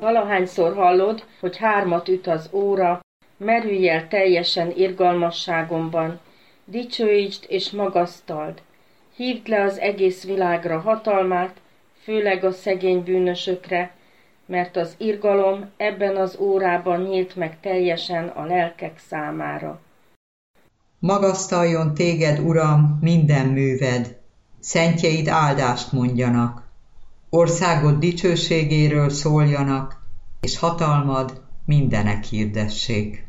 Valahányszor hallod, hogy 3 üt az óra, merülj el teljesen irgalmasságomban, dicsőítsd és magasztald, hívd le az egész világra hatalmát, főleg a szegény bűnösökre, mert az irgalom ebben az órában nyílt meg teljesen a lelkek számára. Magasztaljon téged, Uram, minden műved, szentjeid áldást mondjanak, országod dicsőségéről szóljanak, és hatalmad mindenek hirdessék.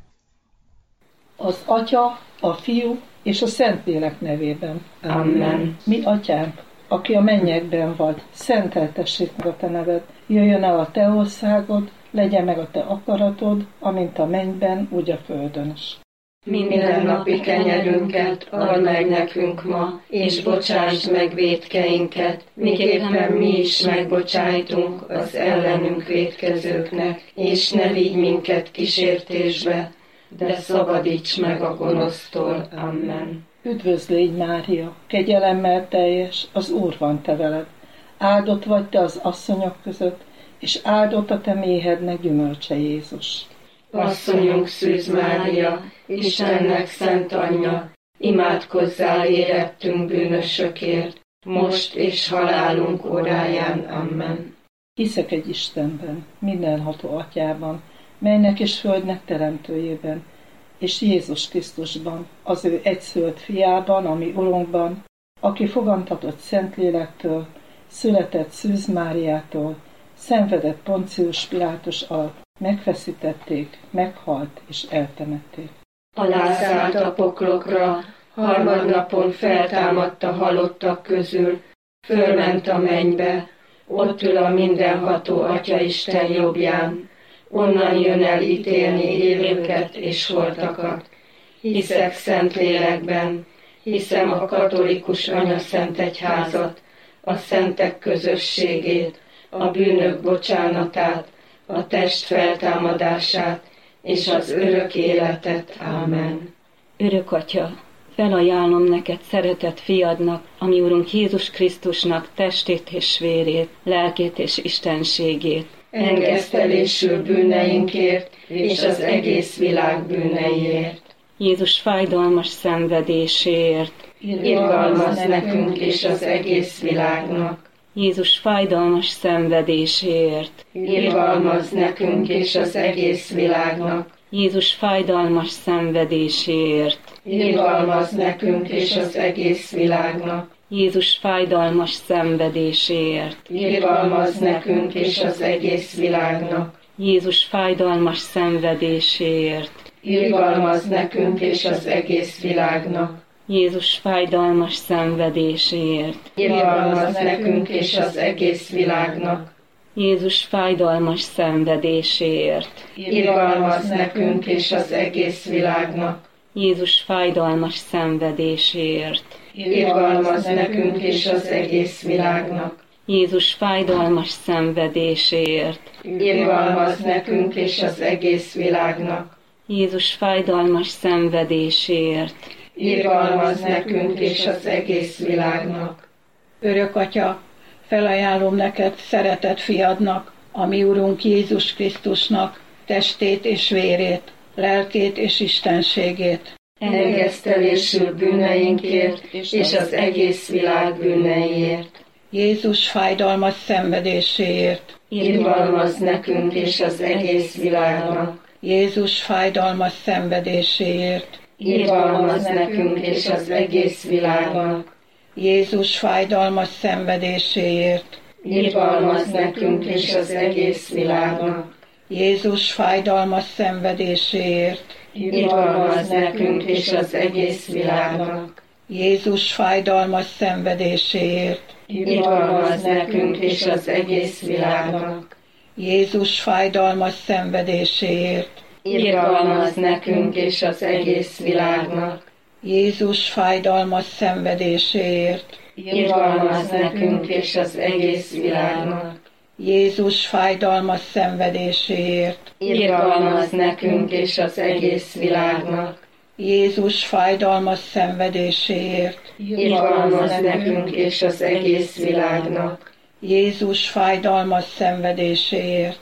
Az Atya, a Fiú és a Szentlélek nevében. Amen. Mi Atyánk, aki a mennyekben vagy, szenteltessék meg a te neved, jöjjön el a te országod, legyen meg a te akaratod, amint a mennyben, úgy a földön is. Mindennapi kenyerünket add meg nekünk ma, és bocsásd meg vétkeinket, miképpen mi is megbocsájtunk az ellenünk vétkezőknek, és ne vigy minket kísértésbe, de szabadíts meg a gonosztól. Amen. Üdvözlégy, Mária, kegyelemmel teljes, az Úr van te veled. Áldott vagy te az asszonyok között, és áldott a te méhednek gyümölcse, Jézus. Asszonyunk Szűz Mária, Istennek szent anyja, imádkozzál érettünk bűnösökért, most és halálunk óráján. Amen. Hiszek egy Istenben, mindenható Atyában, mennek és földnek teremtőjében, és Jézus Krisztusban, az ő egyszülött fiában, a mi Urunkban, aki fogantatott Szentlélektől, született Szűz Máriától, szenvedett Poncius Pilátus alatt, megfeszítették, meghalt és eltemették. Alászállt a poklokra, harmadnapon feltámadt a halottak közül, fölment a mennybe, ott ül a mindenható Atyaisten jobbján, onnan jön el ítélni élőket és holtakat. Hiszek Szentlélekben, hiszem a katolikus anyaszent egyházat, a szentek közösségét, a bűnök bocsánatát, a test feltámadását és az örök életet. Amen. Örök Atya, felajánlom neked szeretett fiadnak, ami Urunk Jézus Krisztusnak testét és vérét, lelkét és istenségét. Engesztelésül bűneinkért és az egész világ bűneiért. Jézus fájdalmas szenvedéséért. Irgalmazz nekünk és az egész világnak. Jézus fájdalmas szenvedéséért. Irgalmazz nekünk és az egész világnak. Jézus fájdalmas szenvedéséért. Irgalmazz nekünk és az egész világnak. Jézus fájdalmas szenvedéséért. Irgalmazz nekünk és az egész világnak. Jézus fájdalmas szenvedéséért. Irgalmazz nekünk és az egész világnak. Jézus fájdalmas szenvedéséért. Irgalmazz nekünk és az egész világnak. Jézus fájdalmas szenvedéséért. Irgalmazz nekünk és az egész világnak. Jézus fájdalmas szenvedéséért. Irgalmazz nekünk és az egész világnak. Jézus fájdalmas szenvedéséért. Irgalmazz nekünk és az egész világnak. Jézus fájdalmas szenvedéséért. Irgalmazz nekünk és az egész világnak. Örök Atya, felajánlom neked szeretett fiadnak, a mi Urunk Jézus Krisztusnak testét és vérét, lelkét és istenségét. Engesztelésül bűneinkért és az egész világ bűneiért. Jézus fájdalmas szenvedéséért. Irgalmazz nekünk és az egész világnak. Jézus fájdalmas szenvedéséért. Irgalmazz nekünk és az egész világnak. Jézus fájdalmas szenvedéséért. Irgalmazz nekünk és az egész világnak. Jézus fájdalmas szenvedéséért. Irgalmazz nekünk és az egész világnak. Jézus fájdalmas szenvedéséért. Irgalmazz nekünk és az egész világnak. Jézus fájdalmas szenvedéséért. Irgalmazz nekünk és az egész világnak. Jézus fájdalmas szenvedéséért. Irgalmazz nekünk és az egész világnak. Jézus fájdalmas szenvedéséért. Irgalmazz nekünk és az egész világnak. Jézus fájdalmas szenvedéséért. Irgalmazz nekünk és az egész világnak. Jézus fájdalmas szenvedéséért.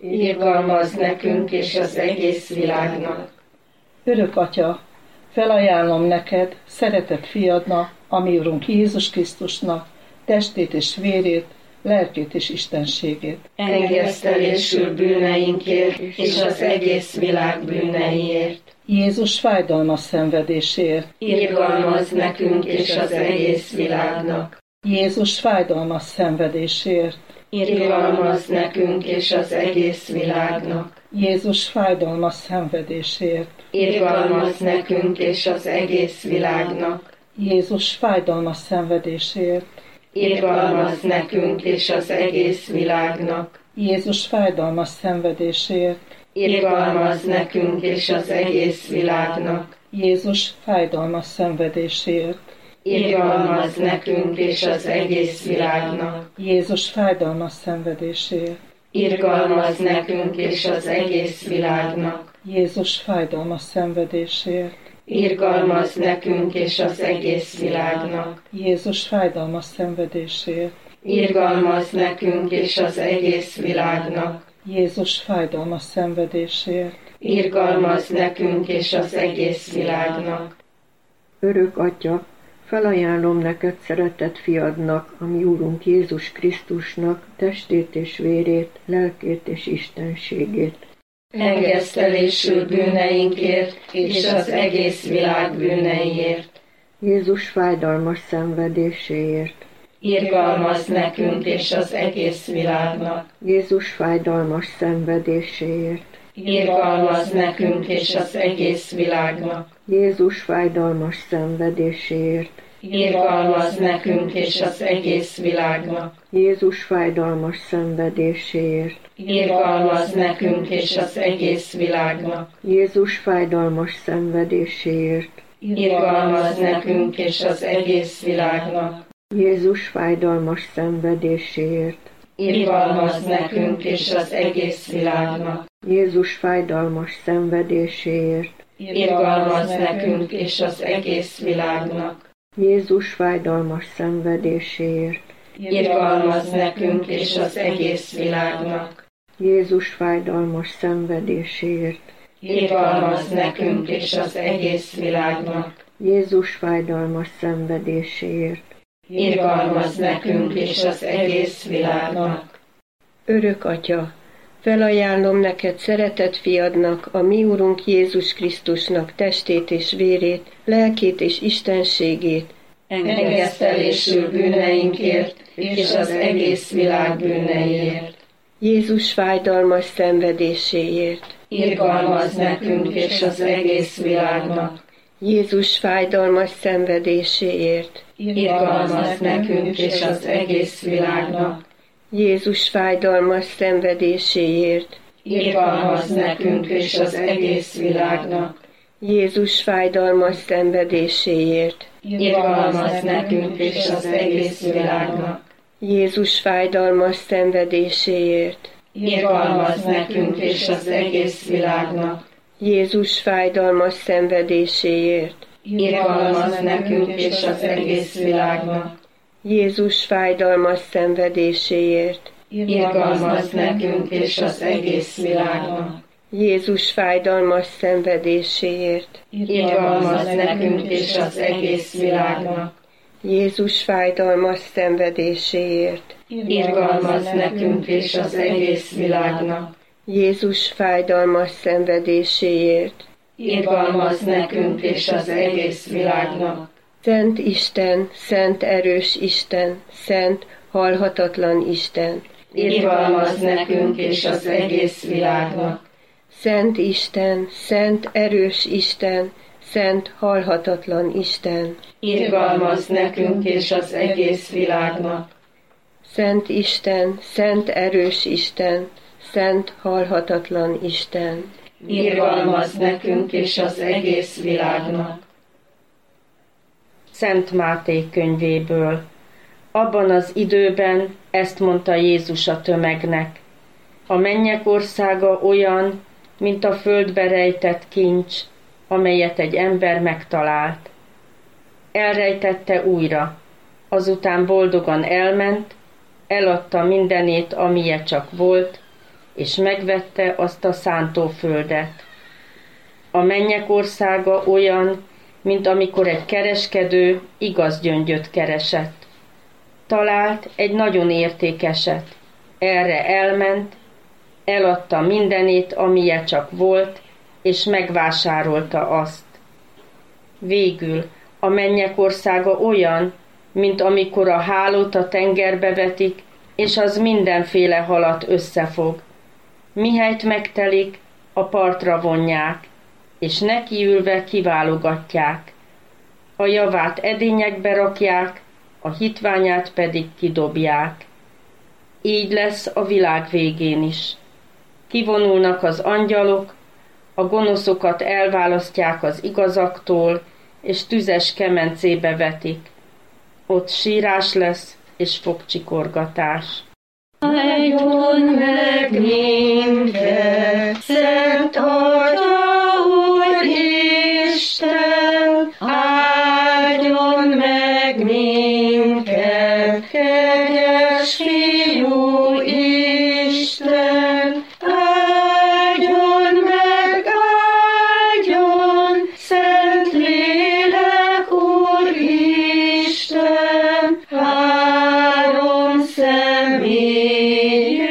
irgalmazz nekünk és az egész világnak. Örök Atya, felajánlom neked, szeretett fiadnak, a mi Urunk Jézus Krisztusnak, testét és vérét, lelkét és istenségét. Engesztelésül bűneinkért és az egész világ bűneiért. Jézus fájdalmas szenvedéséért. Irgalmazz nekünk és az egész világnak. Jézus fájdalmas szenvedéséért. Irgalmazz nekünk és az egész világnak. Jézus fájdalmas szenvedéséért. Irgalmazz nekünk és az egész világnak. Jézus fájdalmas szenvedéséért. Irgalmazz nekünk és az egész világnak. Jézus fájdalmas szenvedéséért. Irgalmazz nekünk és az egész világnak. Jézus fájdalmas szenvedéséért. Irgalmazz nekünk és az egész világnak. Jézus fájdalmas szenvedéséért. Irgalmazz nekünk és az egész világnak. Jézus fájdalmas szenvedéséért. Irgalmazz nekünk és az egész világnak. Jézus fájdalmas szenvedéséért. Irgalmazz nekünk és az egész világnak. Jézus fájdalmas szenvedéséért. Irgalmazz nekünk és az egész világnak. Örök Atya, felajánlom neked szeretett fiadnak, a mi Úrunk Jézus Krisztusnak, testét és vérét, lelkét és istenségét. Engesztelésül bűneinkért és az egész világ bűneiért. Jézus fájdalmas szenvedéséért. Irgalmazz nekünk és az egész világnak. Jézus fájdalmas szenvedéséért. Irgalmazz nekünk és az egész világnak. Jézus fájdalmas szenvedéséért. Irgalmazz nekünk és az egész világnak. Jézus fájdalmas szenvedéséért. Irgalmazz nekünk és az egész világnak. Jézus fájdalmas szenvedéséért. Irgalmazz nekünk és az egész világnak. Jézus fájdalmas szenvedéséért. Irgalmazz nekünk és az egész világnak. Jézus fájdalmas szenvedéséért. Irgalmazz nekünk és az egész világnak. Jézus fájdalmas szenvedéséért. Irgalmazz nekünk és az egész világnak. Jézus fájdalmas szenvedéséért. Irgalmazz nekünk és az egész világnak. Jézus fájdalmas szenvedéséért. Irgalmazz nekünk és az egész világnak. Örök Atya, felajánlom neked szeretett fiadnak, a mi Urunk Jézus Krisztusnak testét és vérét, lelkét és istenségét. Engesztelésül bűneinkért és az egész világ bűneiért. Jézus fájdalmas szenvedéséért. Irgalmazz nekünk és az egész világnak. Jézus fájdalmas szenvedéséért. Irgalmazz nekünk és az egész világnak. Jézus fájdalmas szenvedéséért. Irgalmazz nekünk és az egész világnak. Jézus fájdalmas szenvedéséért. Irgalmazz nekünk és az egész világnak. Jézus fájdalmas szenvedéséért. Irgalmazz nekünk és az egész világnak. Jézus fájdalmas szenvedéséért. Irgalmazz nekünk és az egész világnak. Jézus fájdalmas szenvedéséért. Irgalmazz nekünk és az egész világnak. Jézus fájdalmas szenvedéséért. Irgalmazz nekünk és az egész világnak. Jézus fájdalmas szenvedéséért. Irgalmazz nekünk és az egész világnak. Jézus fájdalmas szenvedéséért. Irgalmazz nekünk és az egész világnak. Szent Isten, szent erős Isten, szent halhatatlan Isten. Irgalmazz nekünk és az egész világnak. Szent Isten, szent erős Isten, szent halhatatlan Isten. Irgalmazz nekünk és az egész világnak. Szent Isten, szent erős Isten, szent halhatatlan Isten. Irgalmazz nekünk és az egész világnak. Szent Máté könyvéből. Abban az időben ezt mondta Jézus a tömegnek: a mennyek országa olyan, mint a földbe rejtett kincs, amelyet egy ember megtalált. Elrejtette újra, azután boldogan elment, eladta mindenét, amilyen csak volt, és megvette azt a szántóföldet. A mennyek országa olyan, mint amikor egy kereskedő igaz gyöngyöt keresett. Talált egy nagyon értékeset. Erre elment, eladta mindenét, amilyen csak volt, és megvásárolta azt. Végül a mennyek országa olyan, mint amikor a hálót a tengerbe vetik, és az mindenféle halat összefog. Mihelyt megtelik, a partra vonják, és nekiülve kiválogatják. A javát edényekbe rakják, a hitványát pedig kidobják. Így lesz a világ végén is. Kivonulnak az angyalok, a gonoszokat elválasztják az igazaktól, és tüzes kemencébe vetik. Ott sírás lesz, és fogcsikorgatás. Áldjon meg minket, Szent Atya Úristen, áldjon meg minket, kegyes Fiú Isten, áldjon meg, áldjon, Szent Lélek Úristen, három személyű,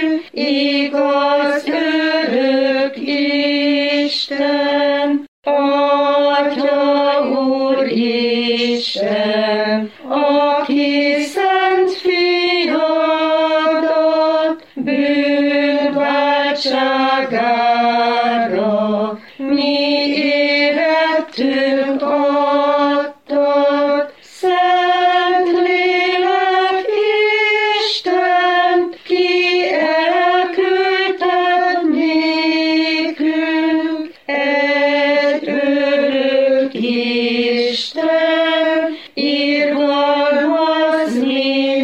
igaz örök Isten, Atya Úristen, aki szent fiadat bűnváltságára mi életünk adtad, Szent Lélek Isten, ki elküldted nékünk, egy örök Isten, irgalmazni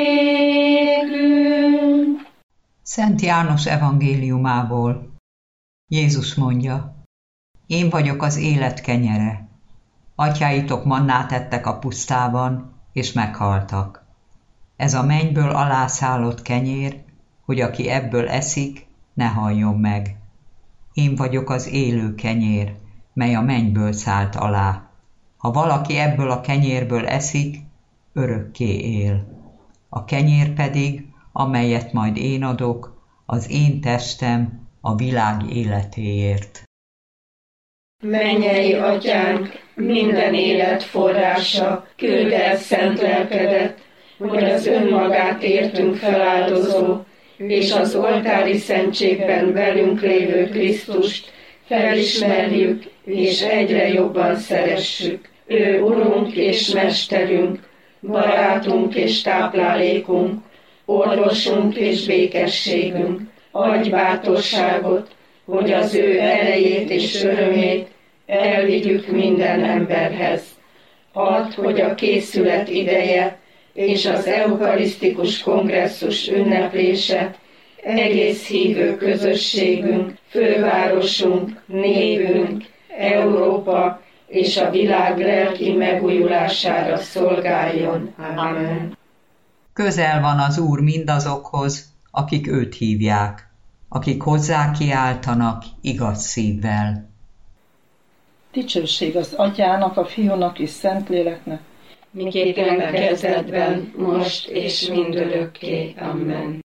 nékünk. Szent János evangéliumából. Jézus mondja: Én vagyok az élet kenyere. Atyáitok mannát ettek a pusztában, és meghaltak. Ez a mennyből alászállott kenyér, hogy aki ebből eszik, ne haljon meg. Én vagyok az élő kenyér, mely a mennyből szállt alá. Ha valaki ebből a kenyérből eszik, örökké él. A kenyér pedig, amelyet majd én adok, az én testem a világ életéért. Mennyei Atyánk, minden élet forrása, küld el szent lelkedet, hogy az önmagát értünk feláldozó, és az oltári szentségben velünk lévő Krisztust felismerjük, és egyre jobban szeressük. Ő Urunk és Mesterünk, barátunk és táplálékunk, orvosunk és békességünk. Adj bátorságot, hogy az ő erejét és örömét elvigyük minden emberhez. Add, hogy a készület ideje és az eukarisztikus kongresszus ünneplése egész hívő közösségünk, fővárosunk, népünk, Európa és a világ lelki megújulására szolgáljon. Amen. Közel van az Úr mindazokhoz, akik őt hívják, akik hozzá kiáltanak igaz szívvel. Dicsőség az Atyának, a Fiúnak és Szentléleknek, miképpen kezdetben, most és mindörökké. Amen.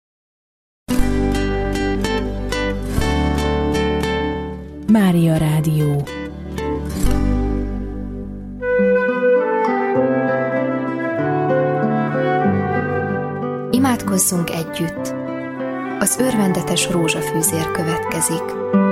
Mária Rádió. Imádkozzunk együtt. Az örvendetes rózsafűzér következik.